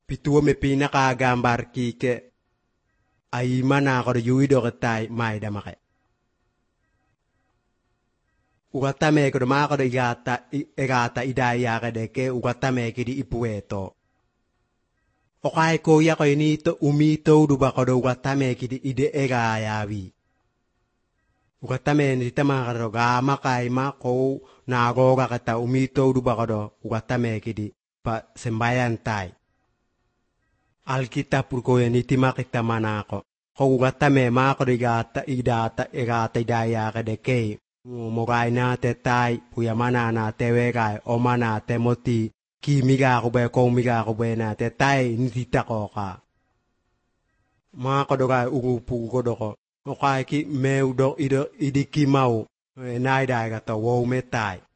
Pituo me pinakagambar kike ay mana ko yuido katay may damake. Ugatame ko dumako igata idaya ka deke ugatame kidi ipueto. Okay ko ya ko inito umito duba ko ugatame kidi ide egayawi. Ugatame ni tama ka gama kay ma ko nagoga kata umito duba ko ugatame kidi pa sembayan tay. Alkitab ko yan itima kita manako. Kung ugatame mako igata idaya ka deke. Mogai na te tai puya mana na te wegai o mana te moti ki miga ko be ko miga ko be na te tai nitita ko ka. Mga kodogai ugupu kodoko. O kai ki meu do idiki mau. Naidai ka to wo me tai.